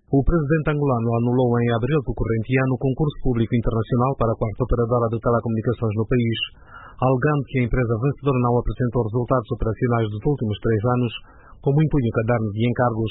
O presidente angolano anulou em abril do corrente ano o concurso público internacional para a quarta operadora de telecomunicações no país, alegando que a empresa vencedora não apresentou resultados operacionais dos últimos 3 anos, como impunha o caderno de encargos.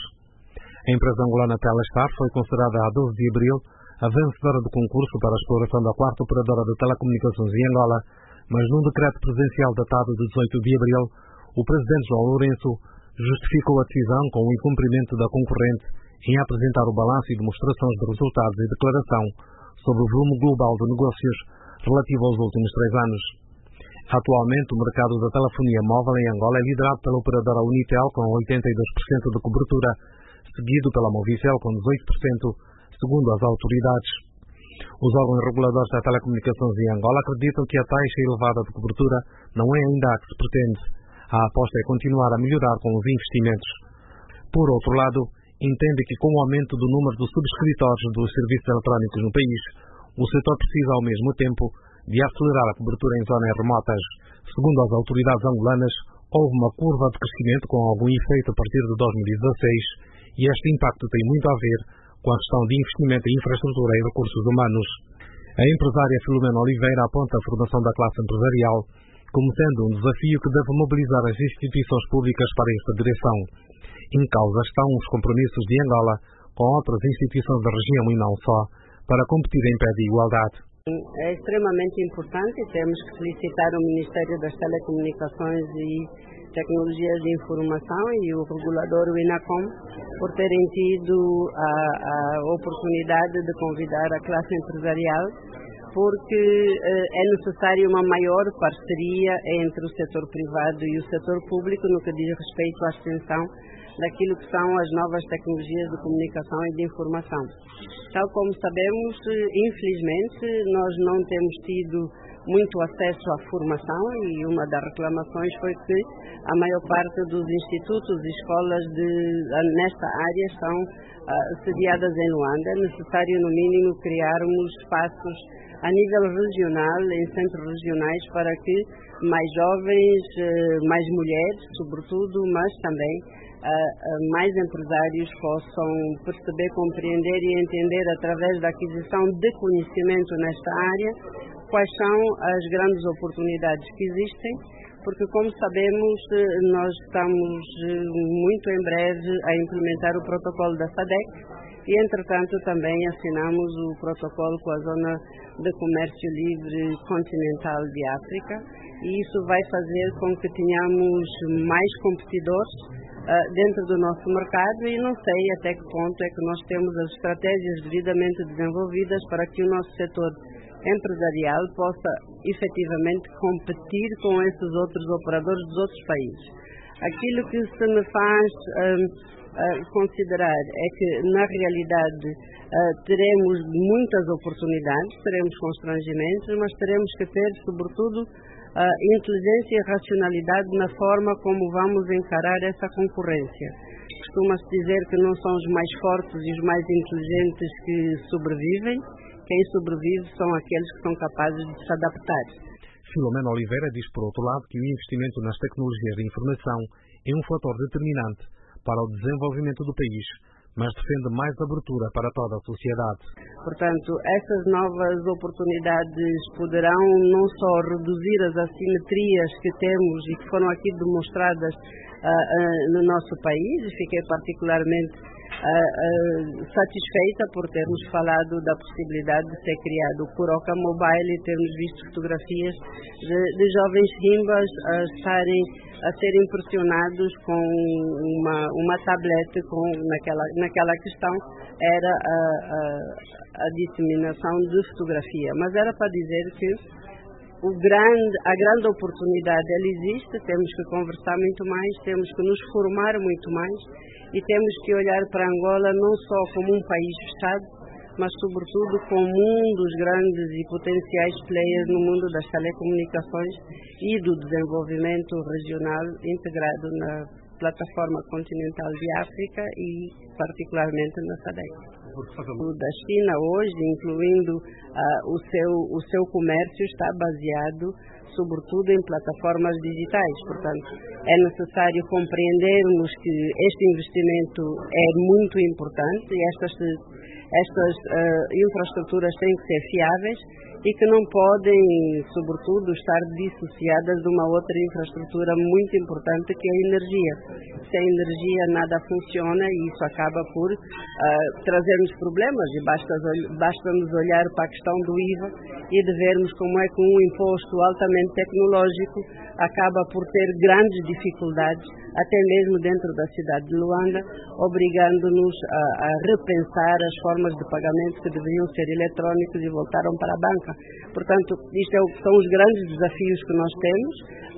A empresa angolana Telestar foi considerada a 12 de abril a vencedora do concurso para a exploração da quarta operadora de telecomunicações em Angola, mas num decreto presidencial datado de 18 de abril, o presidente João Lourenço justificou a decisão com o incumprimento da concorrente em apresentar o balanço e demonstrações de resultados e declaração sobre o volume global de negócios relativo aos últimos 3 anos. Atualmente, o mercado da telefonia móvel em Angola é liderado pela operadora Unitel com 82% de cobertura, seguido pela Movicel com 18%, segundo as autoridades. Os órgãos reguladores da telecomunicações em Angola acreditam que a taxa elevada de cobertura não é ainda a que se pretende. A aposta é continuar a melhorar com os investimentos. Por outro lado, entende que com o aumento do número de subscritores dos serviços eletrónicos no país, o setor precisa ao mesmo tempo de acelerar a cobertura em zonas remotas. Segundo as autoridades angolanas, houve uma curva de crescimento com algum efeito a partir de 2016 e este impacto tem muito a ver com a questão de investimento em infraestrutura e recursos humanos. A empresária Filomena Oliveira aponta a formação da classe empresarial como sendo um desafio que deve mobilizar as instituições públicas para esta direção. Em causa estão os compromissos de Angola com outras instituições da região e não só, para competir em pé de igualdade. É extremamente importante e temos que felicitar o Ministério das Telecomunicações e Tecnologias de Informação e o regulador, o INACOM, por terem tido a oportunidade de convidar a classe empresarial, porque é necessária uma maior parceria entre o setor privado e o setor público no que diz respeito à extensão daquilo que são as novas tecnologias de comunicação e de informação. Tal como sabemos, infelizmente, nós não temos tido muito acesso à formação e uma das reclamações foi que a maior parte dos institutos e escolas nesta área estão sediadas em Luanda. É necessário, no mínimo, criarmos espaços a nível regional, em centros regionais, para que mais jovens, mais mulheres, sobretudo, mas também mais empresários possam perceber, compreender e entender através da aquisição de conhecimento nesta área quais são as grandes oportunidades que existem, porque como sabemos nós estamos muito em breve a implementar o protocolo da SADC e entretanto também assinamos o protocolo com a Zona de Comércio Livre Continental de África e isso vai fazer com que tenhamos mais competidores dentro do nosso mercado e não sei até que ponto é que nós temos as estratégias devidamente desenvolvidas para que o nosso setor empresarial possa efetivamente competir com esses outros operadores dos outros países. Aquilo que se me faz considerar é que na realidade teremos muitas oportunidades, teremos constrangimentos, mas teremos que ter sobretudo inteligência e racionalidade na forma como vamos encarar essa concorrência. Costuma-se dizer que não são os mais fortes e os mais inteligentes que sobrevivem, quem sobrevive são aqueles que são capazes de se adaptar. Filomena Oliveira diz, por outro lado, que o investimento nas tecnologias de informação é um fator determinante para o desenvolvimento do país, mas defende mais abertura para toda a sociedade. Portanto, essas novas oportunidades poderão não só reduzir as assimetrias que temos e que foram aqui demonstradas no nosso país, e fiquei particularmente satisfeita por termos falado da possibilidade de ser criado o Curoca Mobile e termos visto fotografias de jovens rimbas a serem impressionados com uma tablete naquela questão era a disseminação de fotografia, mas era para dizer que a grande oportunidade ela existe, temos que conversar muito mais, temos que nos formar muito mais e temos que olhar para Angola não só como um país fechado, mas sobretudo como um dos grandes e potenciais players no mundo das telecomunicações e do desenvolvimento regional integrado na plataforma continental de África e particularmente na SADC. Da China hoje, incluindo o seu comércio, está baseado sobretudo em plataformas digitais. Portanto, é necessário compreendermos que este investimento é muito importante e estas infraestruturas têm que ser fiáveis e que não podem, sobretudo, estar dissociadas de uma outra infraestrutura muito importante que é a energia. Sem energia nada funciona e isso acaba por trazermos problemas e basta-nos olhar para a questão do IVA e de vermos como é que um imposto altamente tecnológico acaba por ter grandes dificuldades, até mesmo dentro da cidade de Luanda, obrigando-nos a repensar as formas de pagamento que deveriam ser eletrónicos e voltaram para a banca. Portanto, são os grandes desafios que nós temos.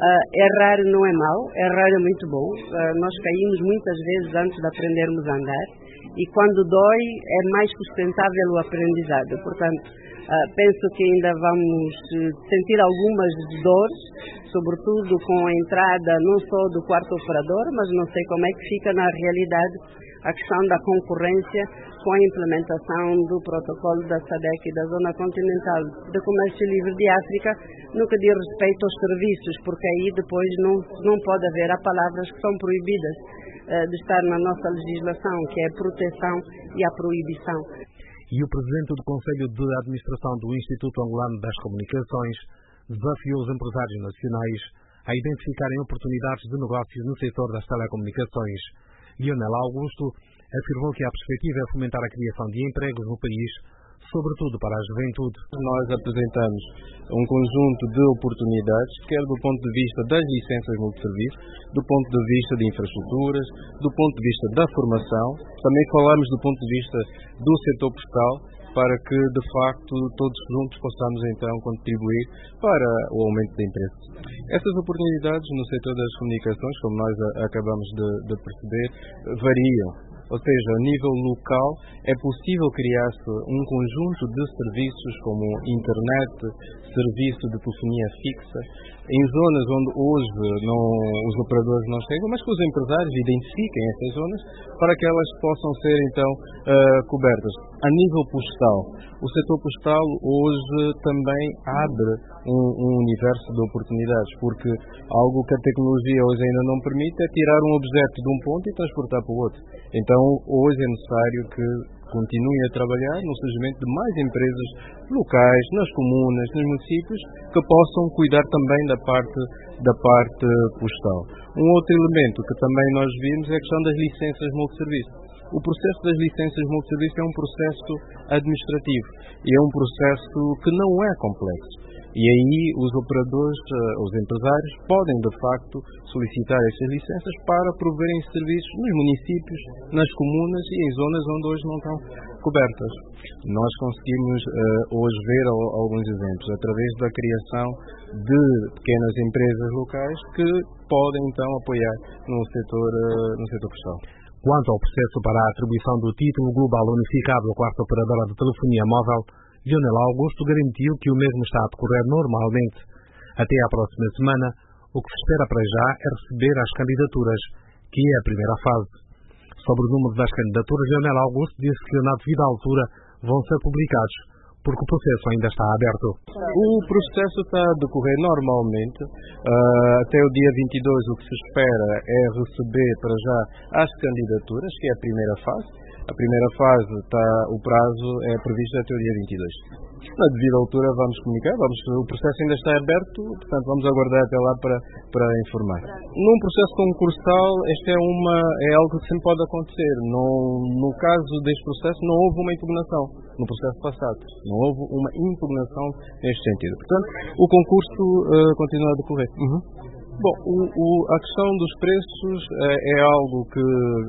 Errar não é mau, errar é muito bom. Nós caímos muitas vezes antes de aprendermos a andar e quando dói é mais sustentável o aprendizado. Portanto, penso que ainda vamos sentir algumas dores, sobretudo com a entrada não só do quarto operador, mas não sei como é que fica na realidade a questão da concorrência com a implementação do protocolo da SADC e da Zona Continental de Comércio Livre de África no que diz respeito aos serviços, porque aí depois não pode haver. Há palavras que são proibidas de estar na nossa legislação, que é a proteção e a proibição. E o presidente do Conselho de Administração do Instituto Angolano das Comunicações desafiou os empresários nacionais a identificarem oportunidades de negócios no setor das telecomunicações. Lionel Augusto afirmou que a perspectiva é fomentar a criação de empregos no país, sobretudo para a juventude. Nós apresentamos um conjunto de oportunidades, quer do ponto de vista das licenças multisserviço, do ponto de vista de infraestruturas, do ponto de vista da formação. Também falamos do ponto de vista do setor postal, para que, de facto, todos juntos possamos, então, contribuir para o aumento de emprego. Essas oportunidades no setor das comunicações, como nós acabamos de perceber, variam. Ou seja, a nível local é possível criar-se um conjunto de serviços como internet, serviço de telefonia fixa, em zonas onde hoje os operadores não chegam, mas que os empresários identifiquem essas zonas para que elas possam ser então cobertas. A nível postal, o setor postal hoje também abre um universo de oportunidades, porque algo que a tecnologia hoje ainda não permite é tirar um objeto de um ponto e transportar para o outro. Então, hoje é necessário que continue a trabalhar no surgimento de mais empresas locais, nas comunas, nos municípios, que possam cuidar também da parte postal. Um outro elemento que também nós vimos é a questão das licenças multisserviço. O processo das licenças multisserviço é um processo administrativo e é um processo que não é complexo. E aí os operadores, os empresários, podem de facto solicitar essas licenças para proverem serviços nos municípios, nas comunas e em zonas onde hoje não estão cobertas. Nós conseguimos hoje ver alguns exemplos através da criação de pequenas empresas locais que podem então apoiar no setor postal. Quanto ao processo para a atribuição do título global unificado à quarta operadora de telefonia móvel, Lionel Augusto garantiu que o mesmo está a decorrer normalmente. Até à próxima semana, o que se espera para já é receber as candidaturas, que é a primeira fase. Sobre o número das candidaturas, Lionel Augusto disse que na devida altura vão ser publicados, porque o processo ainda está aberto. O processo está a decorrer normalmente. Até o dia 22 o que se espera é receber para já as candidaturas, que é a primeira fase. A primeira fase, o prazo é previsto até o dia 22. Na devida altura vamos comunicar, o processo ainda está aberto, portanto vamos aguardar até lá para informar. Num processo concursal, este é algo que sempre pode acontecer. No caso deste processo não houve uma impugnação, no processo passado. Não houve uma impugnação neste sentido. Portanto, o concurso continua a decorrer. Bom, a questão dos preços é algo que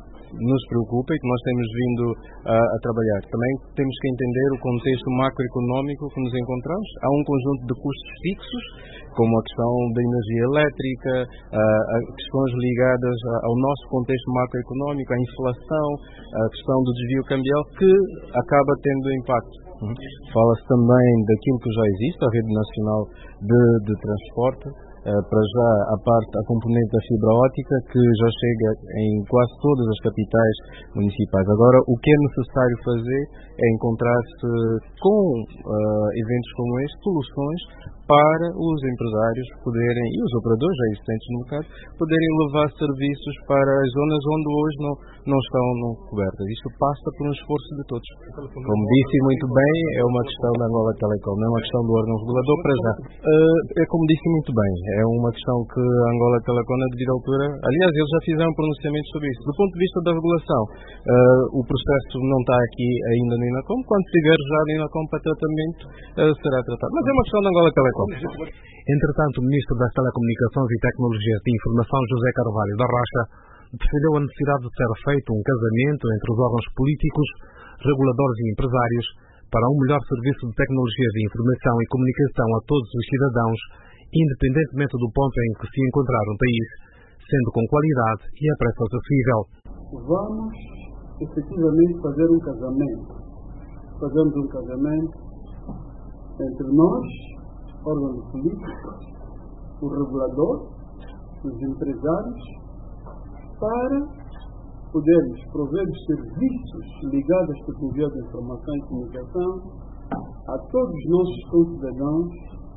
nos preocupa e que nós temos vindo a trabalhar. Também temos que entender o contexto macroeconómico que nos encontramos. Há um conjunto de custos fixos, como a questão da energia elétrica, questões ligadas ao nosso contexto macroeconómico, a inflação, a questão do desvio cambial, que acaba tendo impacto. Fala-se também daquilo que já existe, a Rede Nacional de Transporte, para já a componente da fibra óptica, que já chega em quase todas as capitais municipais. Agora, o que é necessário fazer é encontrar-se com eventos como este, soluções para os empresários poderem, e os operadores já existentes no mercado, poderem levar serviços para as zonas onde hoje não estão cobertas. Isto passa por um esforço de todos. Como disse muito bem, é uma questão da Angola Telecom, não é uma questão do órgão regulador para já. É como disse muito bem, é uma questão que a Angola Telecom, na devida altura, aliás, eles já fizeram pronunciamentos sobre isso. Do ponto de vista da regulação, o processo não está aqui ainda no INACOM. Quando estiver já no INACOM para tratamento, será tratado. Mas é uma questão da Angola Telecom. Entretanto, o Ministro das Telecomunicações e Tecnologias de Informação, José Carvalho da Rocha, defendeu a necessidade de ser feito um casamento entre os órgãos políticos, reguladores e empresários para um melhor serviço de tecnologias de informação e comunicação a todos os cidadãos, independentemente do ponto em que se encontrar um país, sendo com qualidade e a preço acessível. Vamos efetivamente fazer um casamento. Fazemos um casamento entre nós, órgãos políticos, o regulador, os empresários, para podermos prover os serviços ligados às tecnologias de informação e comunicação a todos os nossos concidadãos,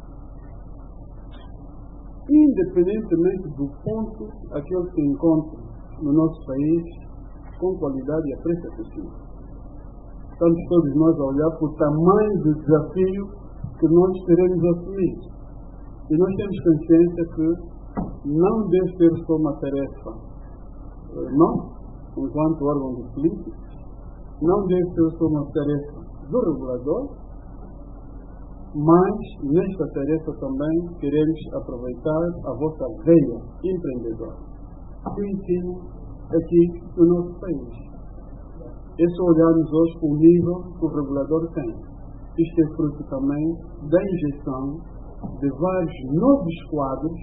independentemente do ponto a que eles se encontram no nosso país, com qualidade e a preço acessível. Estamos todos nós a olhar para o tamanho do desafio que nós teremos assumido. E nós temos consciência que não deve ser só uma tarefa nossa, enquanto órgão de política, não deve ser só uma tarefa do regulador, mas nesta tarefa também queremos aproveitar a vossa veia empreendedora que ensina aqui no nosso país. É só olharmos hoje para o nível que o regulador tem. Isto é fruto também da injeção de vários novos quadros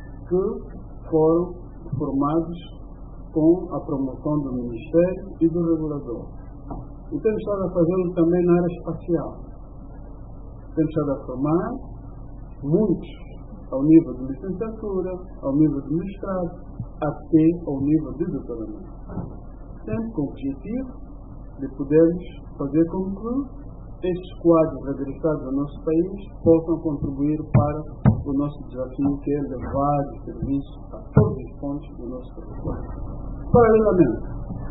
que foram formados com a promoção do Ministério e do regulador. E temos estado a fazê-lo também na área espacial. Temos estado a formar muitos ao nível de licenciatura, ao nível de mestrado, até ao nível de doutoramento. Sempre com o objetivo de podermos fazer com que estes quadros regressados ao nosso país possam contribuir para o nosso desafio, que é levar o serviço a todos os pontos do nosso território. Paralelamente,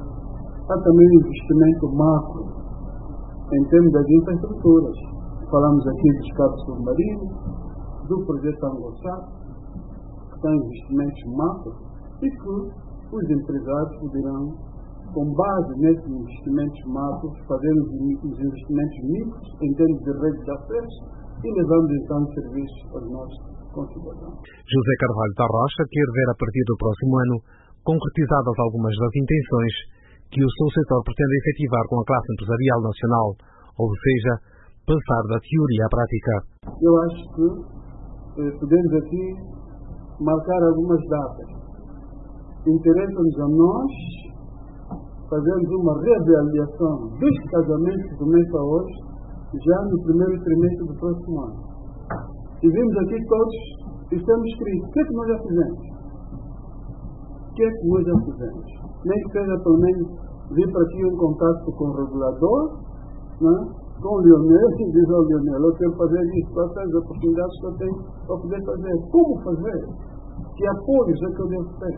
há também um investimento macro em termos das infraestruturas. Falamos aqui dos cabos submarinos, do projeto Angosat, que são investimentos macro e que os empresários poderão, com base nesses investimentos macros, fazer os investimentos micros em termos de rede de acesso e levando então os serviços aos nossos concidadãos. José Carvalho da Rocha quer ver a partir do próximo ano concretizadas algumas das intenções que o seu setor pretende efetivar com a classe empresarial nacional, ou seja, passar da teoria à prática. Eu acho que podemos aqui marcar algumas datas. Interessa-nos a nós fazermos uma reavaliação deste casamento que começa hoje, já no primeiro trimestre do próximo ano. E vimos aqui todos, estamos escritos. O que é que nós já fizemos? O que é que nós já fizemos? Nem que seja pelo menos vir para aqui um contato com o regulador, né? Com o Leonel, e diz ao Leonel, eu quero fazer isso, quais são as oportunidades que eu tenho para poder fazer? Como fazer? Que apoios é que eu devo ter?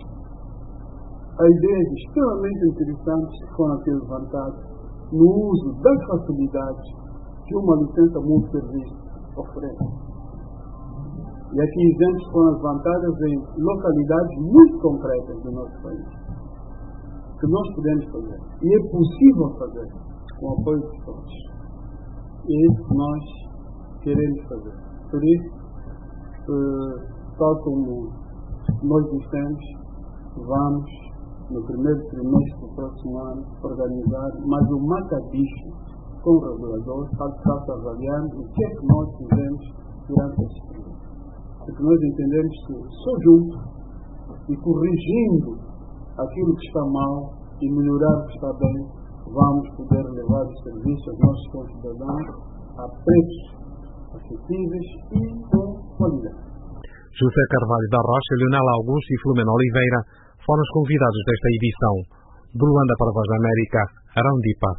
Há ideias extremamente interessantes que foram aqui levantadas no uso das facilidades que uma licença multisserviço oferece. E aqui exemplos foram levantados em localidades muito concretas do nosso país, que nós podemos fazer. E é possível fazer com o apoio de todos. E é isso que nós queremos fazer. Por isso, tal como nós dissemos, vamos, no primeiro trimestre do próximo ano, organizar mais um macabismo com o regulador para avaliarmos o que é que nós fizemos durante esse período. Porque nós entendemos que só juntos e corrigindo aquilo que está mal e melhorar o que está bem, vamos poder levar o serviço aos nossos concidadãos a preços acessíveis e com qualidade. José Carvalho da Rocha, Leonel Augusto e Filomena Oliveira foram os convidados desta edição. De Luanda para a Voz da América, Arão Dipa.